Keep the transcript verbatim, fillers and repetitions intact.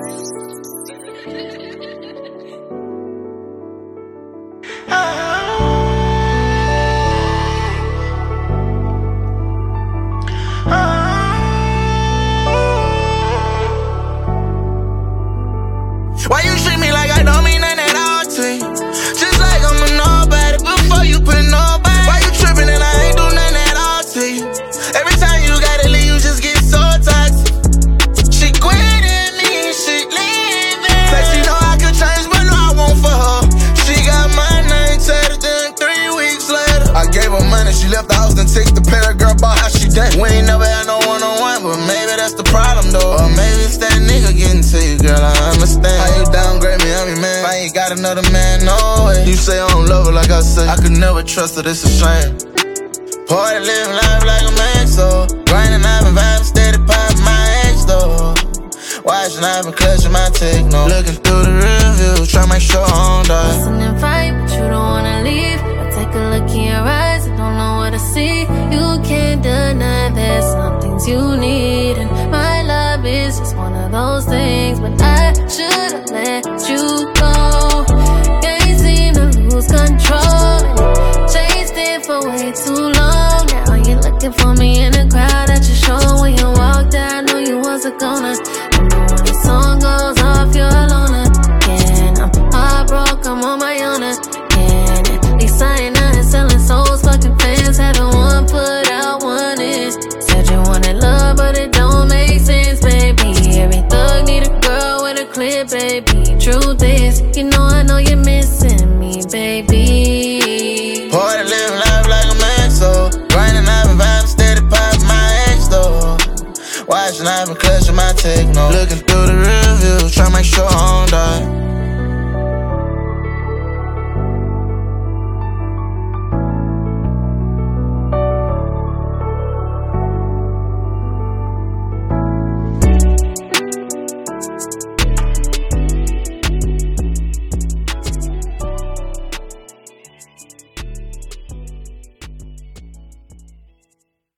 Why you treat me like I don't mean nothing at all to you? Just like I'm a nobody before you put nobody. Why you tripping and I ain't do nothing at all to you? Every time you gotta leave, you just get so toxic. She quitting me, she leaving. Say she know I could change, but no, I won't for her. She got my name tatted, then three weeks later I gave her money, she left the house, then text the parent girl about how she done. We ain't never had no one-on-one, but maybe that's the problem though. Or maybe it's that nigga getting to you, girl, I understand. How you downgrade me, I'm your man. If I ain't got another man, no way. You say I don't love her like I say. I could never trust her, it's a shame. Party, living life like a man, so grinding, I've been vibing, steady popping my ex though. Watching, I've been clutching my techno. Looking through the reviews, try to make sure I don't die. Listen and fight, but you don't wanna leave. I take a look in your eyes, I don't know what to see. You can't deny there's some things you need, and my love is just one of those things. But I should've let you go. Can't seem to lose control, and chased it for way too long. Now you're looking for me in the crowd at your show. When you walked out, I knew you wasn't gonna. You know when the song goes off, you're alone again. I'm heartbroken, I'm on my own again. At least I ain't out here selling souls, fucking fans. Had a one put out, one in. Said you wanted love, but it don't make sense, baby. Every thug need a girl with a clip, baby. Truth is, you know I know you're missing me, baby. Party, living life like a man, so grinding, I've been vibing, steady popping my ex though. Watching, I've been clutching my techno. Looking through the reviews, try to make sure I